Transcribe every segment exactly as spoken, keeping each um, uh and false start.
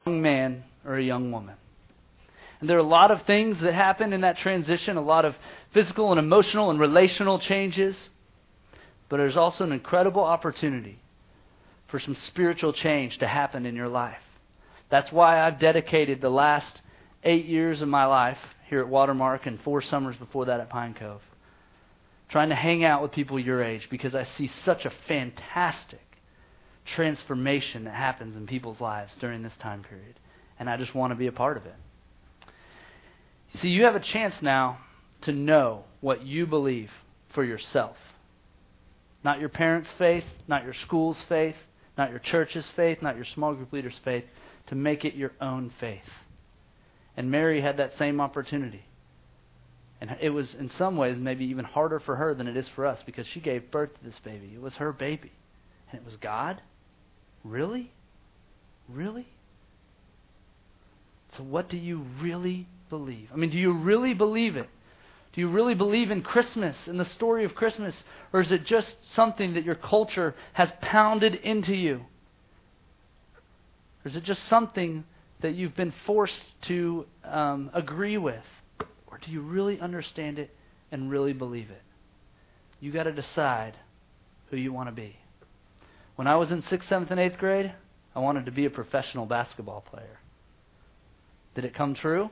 young man or a young woman. And there are a lot of things that happen in that transition, a lot of physical and emotional and relational changes. But there's also an incredible opportunity for some spiritual change to happen in your life. That's why I've dedicated the last eight years of my life here at Watermark and four summers before that at Pine Cove, trying to hang out with people your age, because I see such a fantastic transformation that happens in people's lives during this time period. And I just want to be a part of it. See, you have a chance now to know what you believe for yourself. Not your parents' faith, not your school's faith, not your church's faith, not your small group leader's faith, to make it your own faith. And Mary had that same opportunity. And it was in some ways maybe even harder for her than it is for us, because she gave birth to this baby. It was her baby. And it was God? Really? Really? So what do you really believe? I mean, do you really believe it? Do you really believe in Christmas, in the story of Christmas? Or is it just something that your culture has pounded into you? Or is it just something that you've been forced to um, agree with? Or do you really understand it and really believe it? You got to decide who you want to be. When I was in sixth, seventh, and eighth grade, I wanted to be a professional basketball player. Did it come true?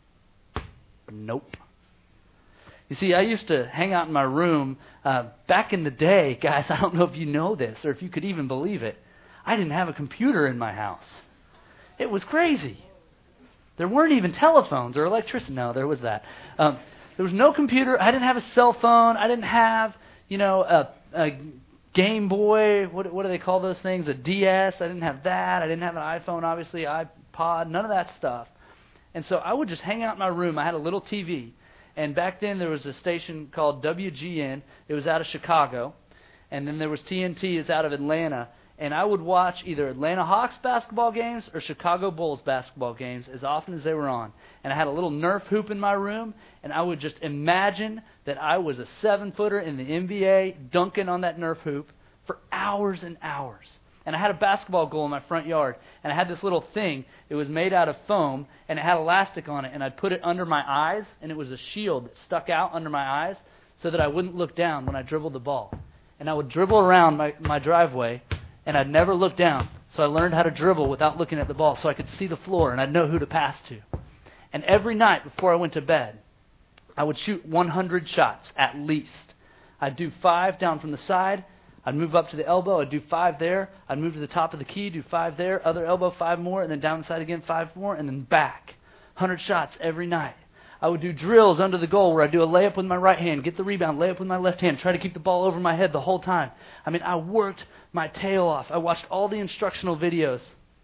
Nope. You see, I used to hang out in my room uh, back in the day, guys. I don't know if you know this or if you could even believe it. I didn't have a computer in my house. It was crazy. There weren't even telephones or electricity. No, there was that. Um, there was no computer. I didn't have a cell phone. I didn't have, you know, a, a Game Boy. What, what do they call those things? A D S. I didn't have that. I didn't have an iPhone, obviously, iPod, none of that stuff. And so I would just hang out in my room. I had a little T V. And back then there was a station called W G N. It was out of Chicago. And then there was T N T. It's out of Atlanta. And I would watch either Atlanta Hawks basketball games or Chicago Bulls basketball games as often as they were on. And I had a little Nerf hoop in my room, and I would just imagine that I was a seven-footer in the N B A dunking on that Nerf hoop for hours and hours. And I had a basketball goal in my front yard, and I had this little thing. It was made out of foam, and it had elastic on it, and I'd put it under my eyes, and it was a shield that stuck out under my eyes so that I wouldn't look down when I dribbled the ball. And I would dribble around my, my driveway, and I'd never look down. So I learned how to dribble without looking at the ball so I could see the floor and I'd know who to pass to. And every night before I went to bed, I would shoot one hundred shots at least. I'd do five down from the side. I'd move up to the elbow. I'd do five there. I'd move to the top of the key, do five there. Other elbow, five more. And then down the side again, five more. And then back. one hundred shots every night. I would do drills under the goal where I'd do a layup with my right hand, get the rebound, lay up with my left hand, try to keep the ball over my head the whole time. I mean, I worked my tail off. I watched all the instructional videos.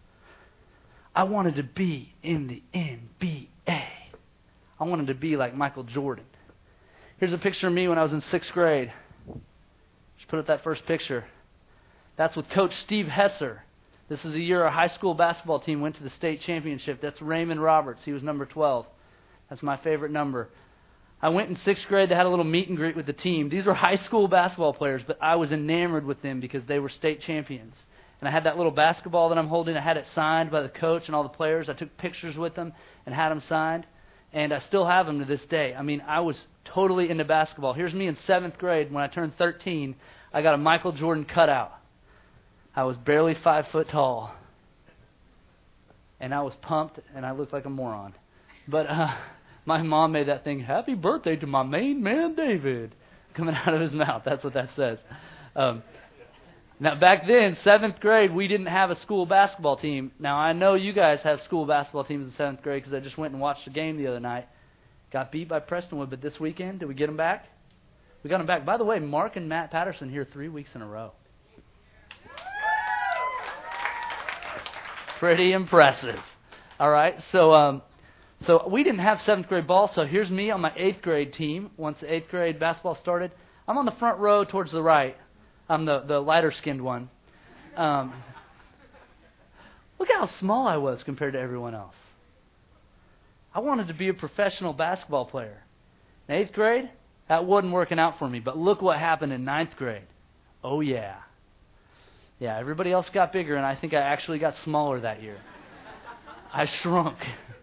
I wanted to be in the N B A. I wanted to be like Michael Jordan. Here's a picture of me when I was in sixth grade. Just put up that first picture. That's with Coach Steve Hesser. This is the year our high school basketball team went to the state championship. That's Raymond Roberts. He was number twelve. That's my favorite number. I went in sixth grade. They had a little meet and greet with the team. These were high school basketball players, but I was enamored with them because they were state champions. And I had that little basketball that I'm holding. I had it signed by the coach and all the players. I took pictures with them and had them signed. And I still have them to this day. I mean, I was totally into basketball. Here's me in seventh grade. When I turned thirteen, I got a Michael Jordan cutout. I was barely five foot tall. And I was pumped, and I looked like a moron. But uh, my mom made that thing, "Happy birthday to my main man, David," coming out of his mouth. That's what that says. Um, now, back then, seventh grade, we didn't have a school basketball team. Now, I know you guys have school basketball teams in seventh grade because I just went and watched a game the other night. Got beat by Prestonwood, but this weekend, did we get them back? We got them back. By the way, Mark and Matt Patterson here three weeks in a row. Pretty impressive. All right, so um, so we didn't have seventh grade ball, so here's me on my eighth grade team. Once the eighth grade basketball started, I'm on the front row towards the right. I'm the, the lighter-skinned one. Um, look how small I was compared to everyone else. I wanted to be a professional basketball player. In eighth grade, that wasn't working out for me, but look what happened in ninth grade. Oh, yeah. Yeah, everybody else got bigger, and I think I actually got smaller that year. I shrunk.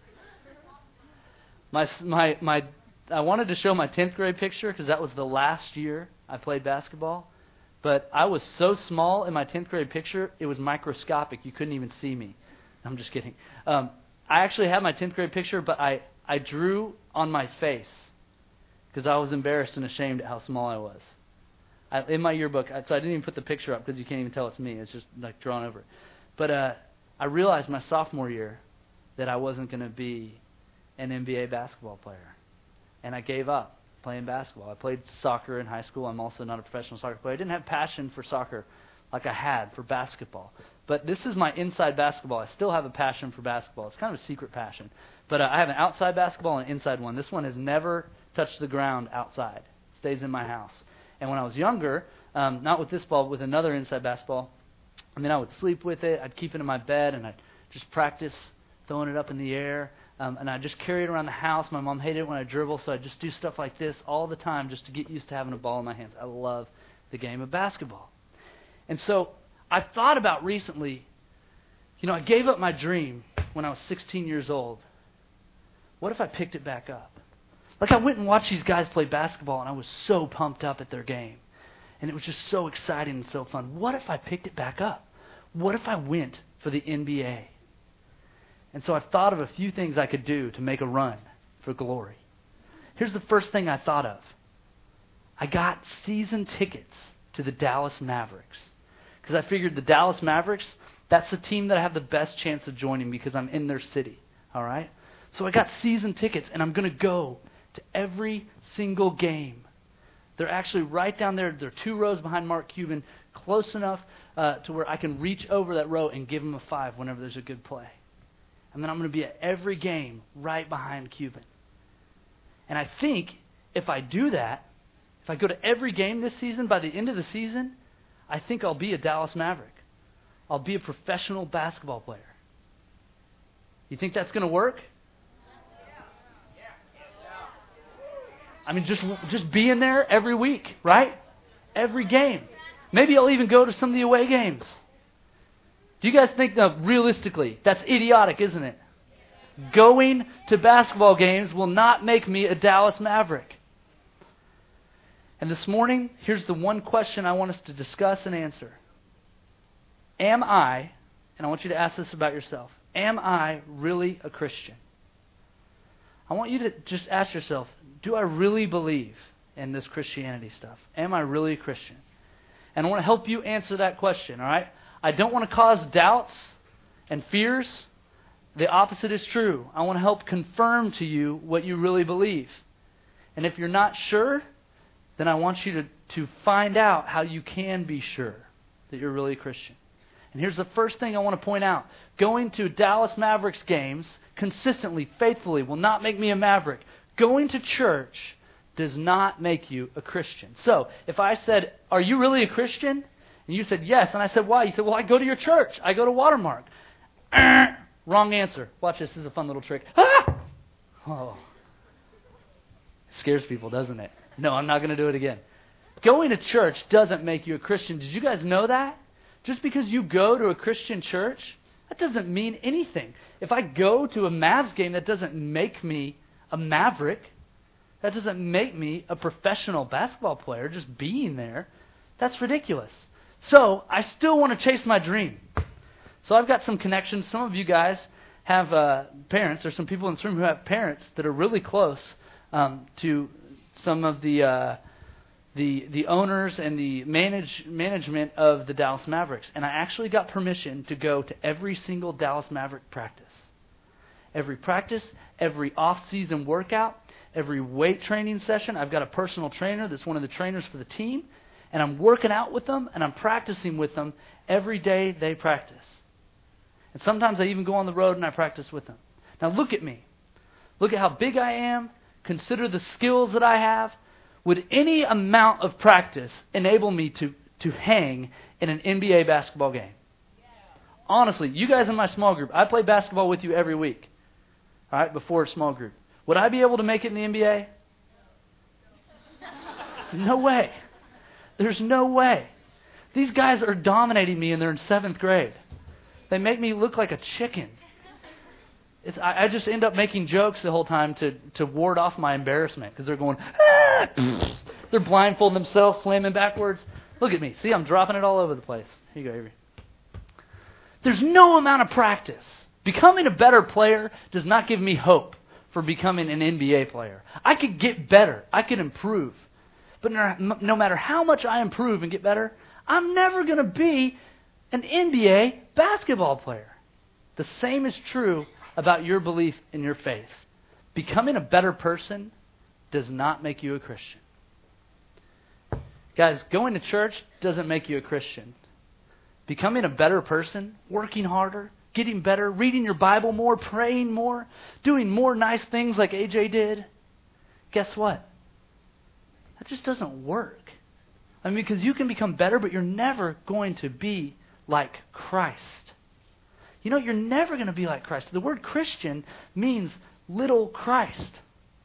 My my my. I wanted to show my tenth grade picture because that was the last year I played basketball. But I was so small in my tenth grade picture, it was microscopic. You couldn't even see me. I'm just kidding. Um, I actually have my tenth grade picture, but I, I drew on my face because I was embarrassed and ashamed at how small I was. I, in my yearbook, so I didn't even put the picture up because you can't even tell it's me. It's just like drawn over it. But uh, I realized my sophomore year that I wasn't going to be an N B A basketball player. And I gave up playing basketball. I played soccer in high school. I'm also not a professional soccer player. I didn't have passion for soccer like I had for basketball. But this is my inside basketball. I still have a passion for basketball. It's kind of a secret passion. But uh, I have an outside basketball and an inside one. This one has never touched the ground outside. It stays in my house. And when I was younger, um, not with this ball, but with another inside basketball, I mean, I would sleep with it. I'd keep it in my bed, and I'd just practice throwing it up in the air. Um, and I just carry it around the house. My mom hated it when I dribble, so I just do stuff like this all the time just to get used to having a ball in my hands. I love the game of basketball. And so I've thought about recently, you know, I gave up my dream when I was sixteen years old. What if I picked it back up? Like I went and watched these guys play basketball, and I was so pumped up at their game. And it was just so exciting and so fun. What if I picked it back up? What if I went for the N B A? And so I've thought of a few things I could do to make a run for glory. Here's the first thing I thought of. I got season tickets to the Dallas Mavericks. Because I figured the Dallas Mavericks, that's the team that I have the best chance of joining because I'm in their city. All right? So I got season tickets, and I'm going to go to every single game. They're actually right down there. They're two rows behind Mark Cuban, close enough uh, to where I can reach over that row and give him a five whenever there's a good play. And then I'm going to be at every game right behind Cuban. And I think if I do that, if I go to every game this season, by the end of the season, I think I'll be a Dallas Maverick. I'll be a professional basketball player. You think that's going to work? I mean, just just being there every week, right? Every game. Maybe I'll even go to some of the away games. Do you guys think, no, realistically, that's idiotic, isn't it? Going to basketball games will not make me a Dallas Maverick. And this morning, here's the one question I want us to discuss and answer. Am I, and I want you to ask this about yourself, am I really a Christian? I want you to just ask yourself, do I really believe in this Christianity stuff? Am I really a Christian? And I want to help you answer that question, all right? I don't want to cause doubts and fears. The opposite is true. I want to help confirm to you what you really believe. And if you're not sure, then I want you to, to find out how you can be sure that you're really a Christian. And here's the first thing I want to point out. Going to Dallas Mavericks games consistently, faithfully, will not make me a Maverick. Going to church does not make you a Christian. So, if I said, are you really a Christian? And you said, yes. And I said, why? You said, well, I go to your church. I go to Watermark. Wrong answer. Watch this. This is a fun little trick. Ah! Oh. It scares people, doesn't it? No, I'm not going to do it again. Going to church doesn't make you a Christian. Did you guys know that? Just because you go to a Christian church, that doesn't mean anything. If I go to a Mavs game, that doesn't make me a Maverick. That doesn't make me a professional basketball player just being there. That's ridiculous. So, I still want to chase my dream. So, I've got some connections. Some of you guys have uh, parents. There's some people in this room who have parents that are really close um, to some of the uh, the the owners and the manage, management of the Dallas Mavericks. And I actually got permission to go to every single Dallas Maverick practice. Every practice, every off-season workout, every weight training session. I've got a personal trainer that's one of the trainers for the team. And I'm working out with them, and I'm practicing with them every day they practice. And sometimes I even go on the road and I practice with them. Now look at me. Look at how big I am. Consider the skills that I have. Would any amount of practice enable me to, to hang in an N B A basketball game? Honestly, you guys in my small group, I play basketball with you every week. All right, before a small group. Would I be able to make it in the N B A? No way. There's no way. These guys are dominating me and they're in seventh grade. They make me look like a chicken. it's, I, I just end up making jokes the whole time to, to ward off my embarrassment because they're going, ah! They're blindfolding themselves, slamming backwards. Look at me. See, I'm dropping it all over the place. Here you go, Avery. There's no amount of practice. Becoming a better player does not give me hope for becoming an N B A player. I could get better. I could improve. But no, no matter how much I improve and get better, I'm never going to be an N B A basketball player. The same is true about your belief in your faith. Becoming a better person does not make you a Christian. Guys, going to church doesn't make you a Christian. Becoming a better person, working harder, getting better, reading your Bible more, praying more, doing more nice things like A J did, guess what? That just doesn't work. I mean, because you can become better, but you're never going to be like Christ. You know, you're never going to be like Christ. The word Christian means little Christ.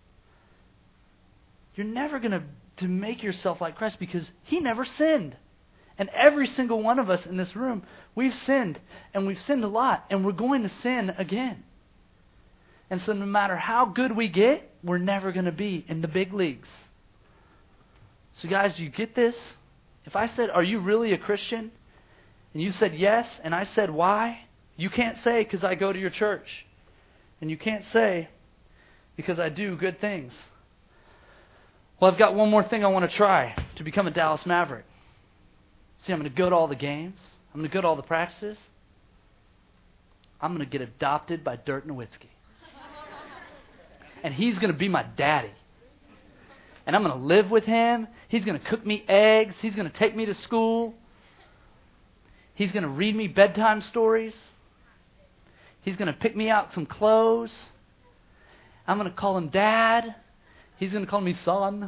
You're never going to, to make yourself like Christ because He never sinned. And every single one of us in this room, we've sinned, and we've sinned a lot, and we're going to sin again. And so no matter how good we get, we're never going to be in the big leagues. So guys, do you get this? If I said, are you really a Christian? And you said yes, and I said why? You can't say because I go to your church. And you can't say because I do good things. Well, I've got one more thing I want to try to become a Dallas Maverick. See, I'm going to go to all the games. I'm going to go to all the practices. I'm going to get adopted by Dirk Nowitzki. And he's going to be my daddy. And I'm going to live with him. He's going to cook me eggs. He's going to take me to school. He's going to read me bedtime stories. He's going to pick me out some clothes. I'm going to call him Dad. He's going to call me son.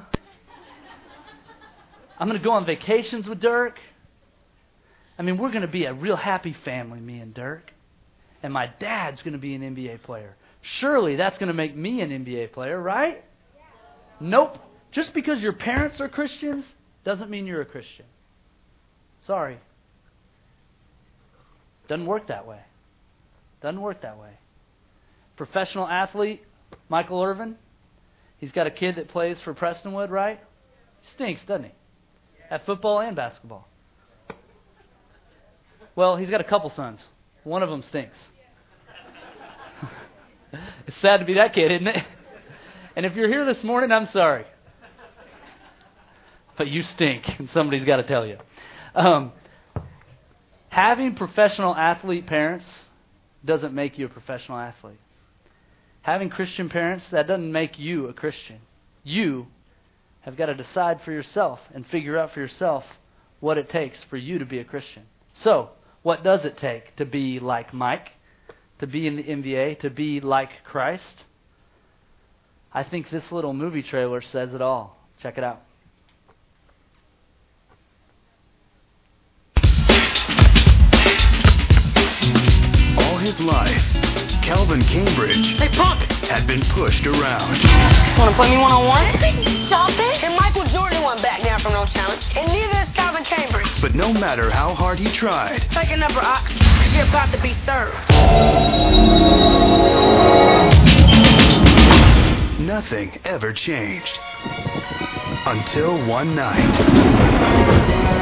I'm going to go on vacations with Dirk. I mean, we're going to be a real happy family, me and Dirk. And my dad's going to be an N B A player. Surely that's going to make me an N B A player, right? Yeah. Nope. Just because your parents are Christians doesn't mean you're a Christian. Sorry. Doesn't work that way. Doesn't work that way. Professional athlete, Michael Irvin. He's got a kid that plays for Prestonwood, right? He stinks, doesn't he? At football and basketball. Well, he's got a couple sons. One of them stinks. It's sad to be that kid, isn't it? And if you're here this morning, I'm sorry. But you stink, and somebody's got to tell you. Um, having professional athlete parents doesn't make you a professional athlete. Having Christian parents, that doesn't make you a Christian. You have got to decide for yourself and figure out for yourself what it takes for you to be a Christian. So, what does it take to be like Mike, to be in the N B A, to be like Christ? I think this little movie trailer says it all. Check it out. All his life, Calvin Cambridge hey, punk. had been pushed around. Want to play me one-on-one? Stop it. And Michael Jordan won back down from no challenge. And neither is Calvin Cambridge. But no matter how hard he tried, Take a number, Ox. You're about to be served. nothing ever changed. Until one night.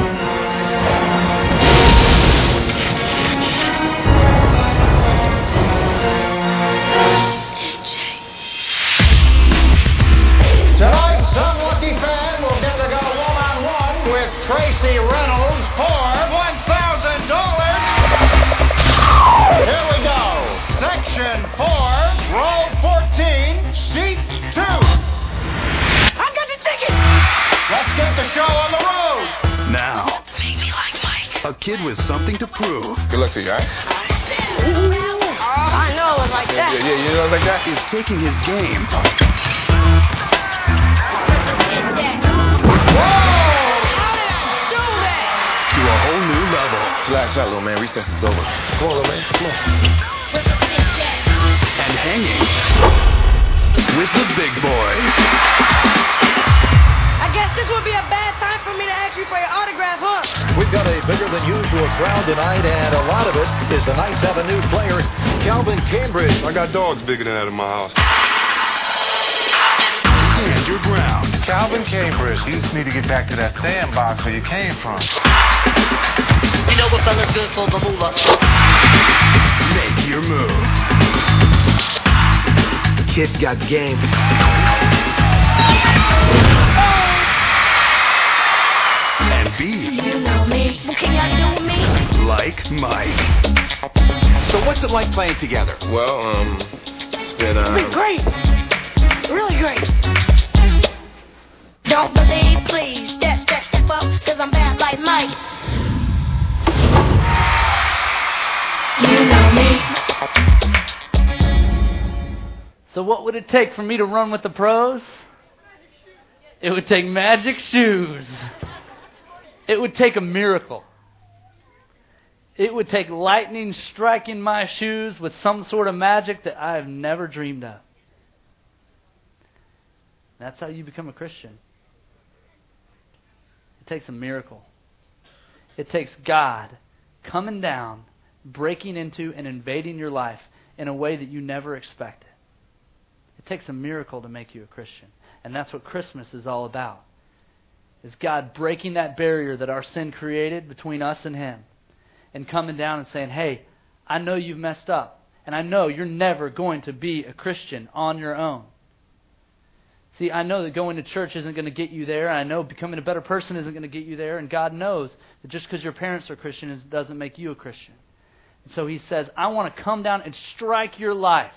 Tonight, some lucky fan will get to go one-on-one with Tracy Reynolds for one thousand dollars. Here we go. Section four, row fourteen, seat two. I got the ticket. Let's get the show on the road. Now, Make me like Mike. a kid with something to prove Good luck to you, all right? I know it was like that. Yeah, yeah, you know, like that? is taking his game How did I do that? to a whole new level. Relax out, little man. Recess is over. Come on, little man. Come on. And hanging with the big boys. I guess this would be a bad time for me to ask you for your autograph, huh? With got a bigger than usual crowd tonight, and a lot of it is the Knights have a new player, Calvin Cambridge. I got dogs bigger than that in my house. Stand your ground. Calvin Cambridge, you just need to get back to that sandbox where you came from. You know what fella's good for the moolah. Make your move. Kid's got game. And be You know me. What can y'all do with me? like Mike. So what's it like playing together? Well, um, it's been, uh... It's been great. Really great. Don't believe, please. Step, step, step up, cause I'm bad like Mike. You know me. So what would it take for me to run with the pros? It would take magic shoes. It would take a miracle. It would take lightning striking my shoes with some sort of magic that I have never dreamed of. That's how you become a Christian. It takes a miracle. It takes God coming down, breaking into and invading your life in a way that you never expected. It takes a miracle to make you a Christian. And that's what Christmas is all about. Is God breaking that barrier that our sin created between us and Him and coming down and saying, hey, I know you've messed up, and I know you're never going to be a Christian on your own. See, I know that going to church isn't going to get you there, and I know becoming a better person isn't going to get you there, and God knows that just because your parents are Christians doesn't make you a Christian. And so He says, I want to come down and strike your life.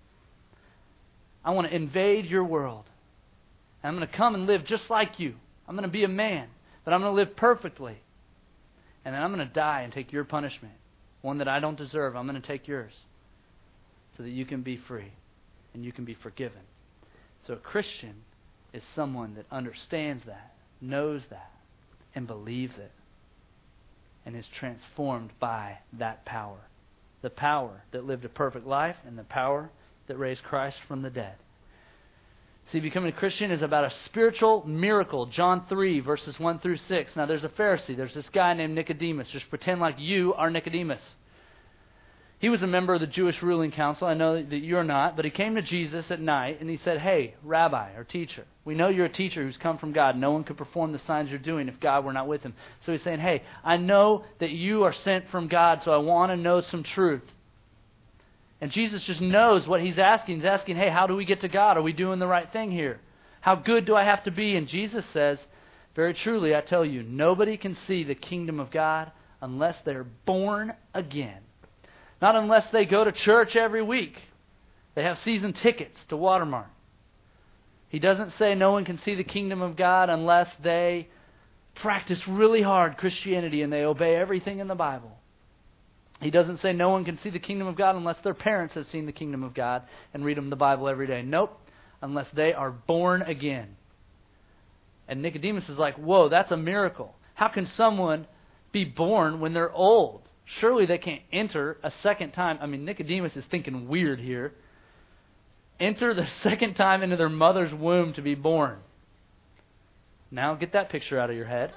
I want to invade your world. And I'm going to come and live just like you. I'm going to be a man, but I'm going to live perfectly. And then I'm going to die and take your punishment, one that I don't deserve. I'm going to take yours so that you can be free and you can be forgiven. So a Christian is someone that understands that, knows that, and believes it, and is transformed by that power. The power that lived a perfect life and the power that raised Christ from the dead. See, becoming a Christian is about a spiritual miracle. John three, verses one through six. Now, there's a Pharisee. There's this guy named Nicodemus. Just pretend like you are Nicodemus. He was a member of the Jewish ruling council. I know that you're not. But he came to Jesus at night and he said, hey, Rabbi or teacher, we know you're a teacher who's come from God. No one could perform the signs you're doing if God were not with him. So he's saying, hey, I know that you are sent from God, so I want to know some truth. And Jesus just knows what he's asking. He's asking, hey, how do we get to God? Are we doing the right thing here? How good do I have to be? And Jesus says, very truly, I tell you, nobody can see the kingdom of God unless they're born again. Not unless they go to church every week. They have season tickets to Watermark. He doesn't say no one can see the kingdom of God unless they practice really hard Christianity and they obey everything in the Bible. He doesn't say no one can see the kingdom of God unless their parents have seen the kingdom of God and read them the Bible every day. Nope, unless they are born again. And Nicodemus is like, whoa, that's a miracle. How can someone be born when they're old? Surely they can't enter a second time. I mean, Nicodemus is thinking weird here. Enter the second time into their mother's womb to be born. Now get that picture out of your head.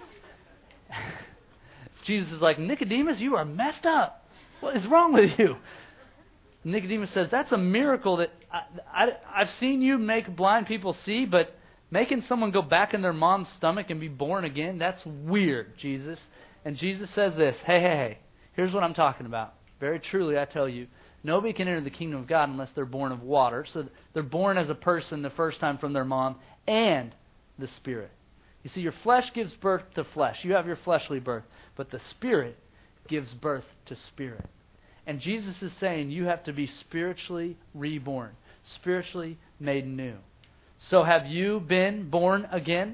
Jesus is like, Nicodemus, you are messed up. What is wrong with you? Nicodemus says, that's a miracle that I, I, I've seen you make blind people see, but making someone go back in their mom's stomach and be born again, that's weird, Jesus. And Jesus says this, hey, hey, hey, here's what I'm talking about. Very truly, I tell you, nobody can enter the kingdom of God unless they're born of water. So they're born as a person the first time from their mom and the Spirit. You see, your flesh gives birth to flesh. You have your fleshly birth. But the Spirit gives birth to spirit. And Jesus is saying you have to be spiritually reborn, spiritually made new. So have you been born again?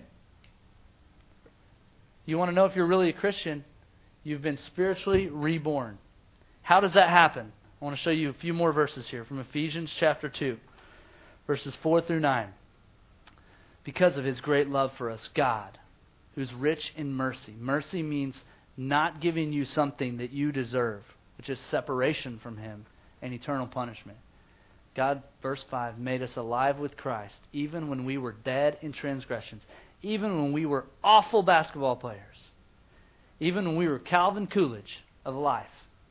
You want to know if you're really a Christian? You've been spiritually reborn. How does that happen? I want to show you a few more verses here from Ephesians chapter two, verses four through nine. Because of His great love for us, God, who's rich in mercy. Mercy means not giving you something that you deserve, which is separation from Him and eternal punishment. God, verse five, made us alive with Christ, even when we were dead in transgressions, even when we were awful basketball players. Even when we were Calvin Coolidge of life,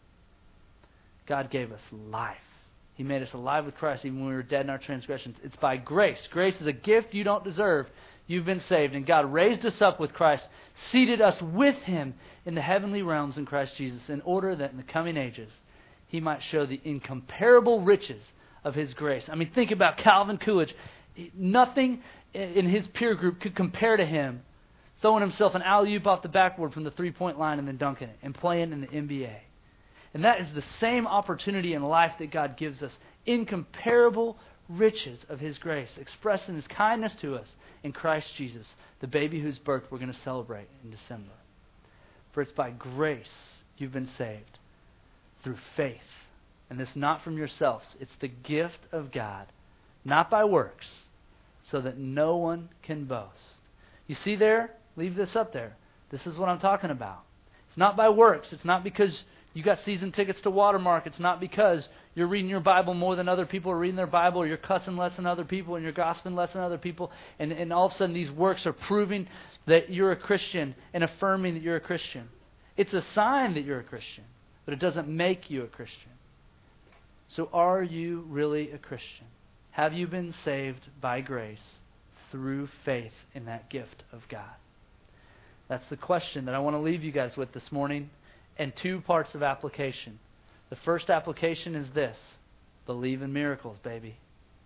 God gave us life. He made us alive with Christ even when we were dead in our transgressions. It's by grace. Grace is a gift you don't deserve. You've been saved. And God raised us up with Christ, seated us with Him in the heavenly realms in Christ Jesus, in order that in the coming ages He might show the incomparable riches of His grace. I mean, think about Calvin Coolidge. Nothing in his peer group could compare to him throwing himself an alley-oop off the backboard from the three-point line and then dunking it and playing in the N B A. And that is the same opportunity in life that God gives us. Incomparable riches of His grace, expressed in His kindness to us in Christ Jesus, the baby whose birth we're going to celebrate in December. For it's by grace you've been saved, through faith. And this not from yourselves. It's the gift of God, not by works, so that no one can boast. You see there? Leave this up there. This is what I'm talking about. It's not by works. It's not because you got season tickets to Watermark. It's not because you're reading your Bible more than other people are reading their Bible, or you're cussing less than other people, and you're gossiping less than other people, and, and all of a sudden these works are proving that you're a Christian and affirming that you're a Christian. It's a sign that you're a Christian, but it doesn't make you a Christian. So are you really a Christian? Have you been saved by grace through faith in that gift of God? That's the question that I want to leave you guys with this morning, and two parts of application. The first application is this: believe in miracles, baby.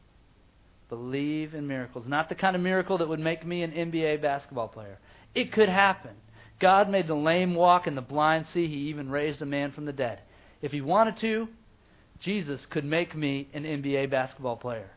Believe in miracles. Not the kind of miracle that would make me an N B A basketball player. It could happen. God made the lame walk and the blind see. He even raised a man from the dead. If He wanted to, Jesus could make me an N B A basketball player.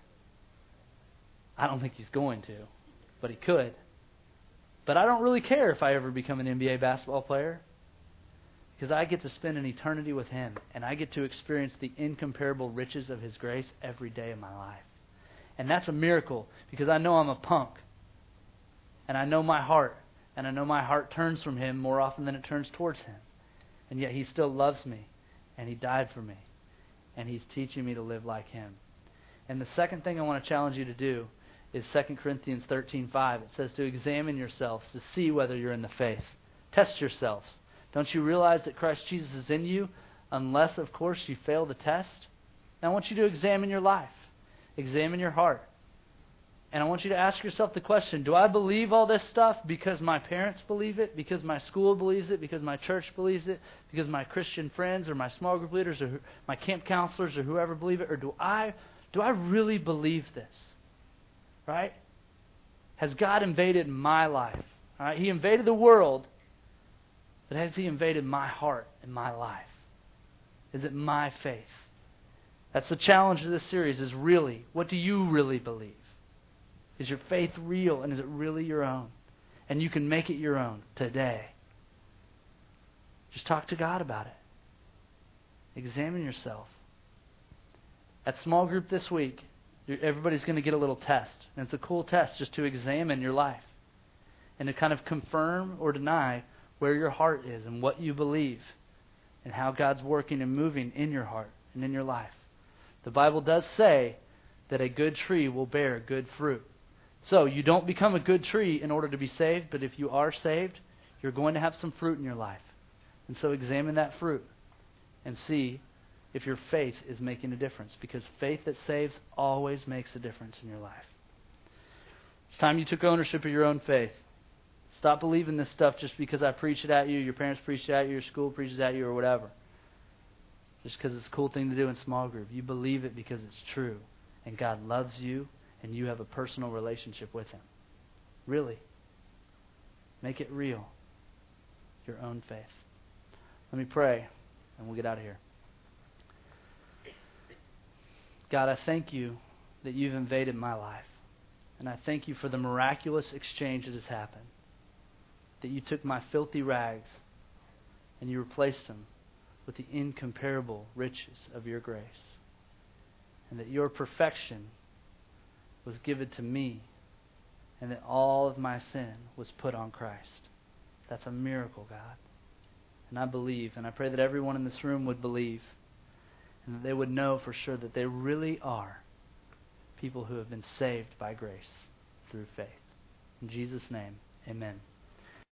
I don't think He's going to, but He could. But I don't really care if I ever become an N B A basketball player, because I get to spend an eternity with Him, and I get to experience the incomparable riches of His grace every day of my life. And that's a miracle, because I know I'm a punk, and I know my heart, and I know my heart turns from Him more often than it turns towards Him. And yet He still loves me, and He died for me, and He's teaching me to live like Him. And the second thing I want to challenge you to do is Second Corinthians thirteen five. It says to examine yourselves to see whether you're in the faith. Test yourselves. Don't you realize that Christ Jesus is in you, unless, of course, you fail the test? Now I want you to examine your life. Examine your heart. And I want you to ask yourself the question, do I believe all this stuff because my parents believe it, because my school believes it, because my church believes it, because my Christian friends or my small group leaders or my camp counselors or whoever believe it? Or do I, do I really believe this? Right? Has God invaded my life? All right? He invaded the world, but has He invaded my heart and my life? Is it my faith? That's the challenge of this series, is really, what do you really believe? Is your faith real, and is it really your own? And you can make it your own today. Just talk to God about it. Examine yourself. At small group this week, everybody's going to get a little test. And it's a cool test just to examine your life and to kind of confirm or deny where your heart is and what you believe and how God's working and moving in your heart and in your life. The Bible does say that a good tree will bear good fruit. So you don't become a good tree in order to be saved, but if you are saved, you're going to have some fruit in your life. And so examine that fruit and see if your faith is making a difference, because faith that saves always makes a difference in your life. It's time you took ownership of your own faith. Stop believing this stuff just because I preach it at you, your parents preach it at you, your school preaches at you, or whatever. Just because it's a cool thing to do in small group. You believe it because it's true, and God loves you, and you have a personal relationship with Him. Really. Make it real. Your own faith. Let me pray, and we'll get out of here. God, I thank You that You've invaded my life. And I thank You for the miraculous exchange that has happened. That You took my filthy rags and You replaced them with the incomparable riches of Your grace. And that Your perfection was given to me, and that all of my sin was put on Christ. That's a miracle, God. And I believe, and I pray that everyone in this room would believe, and that they would know for sure that they really are people who have been saved by grace through faith. In Jesus' name, amen.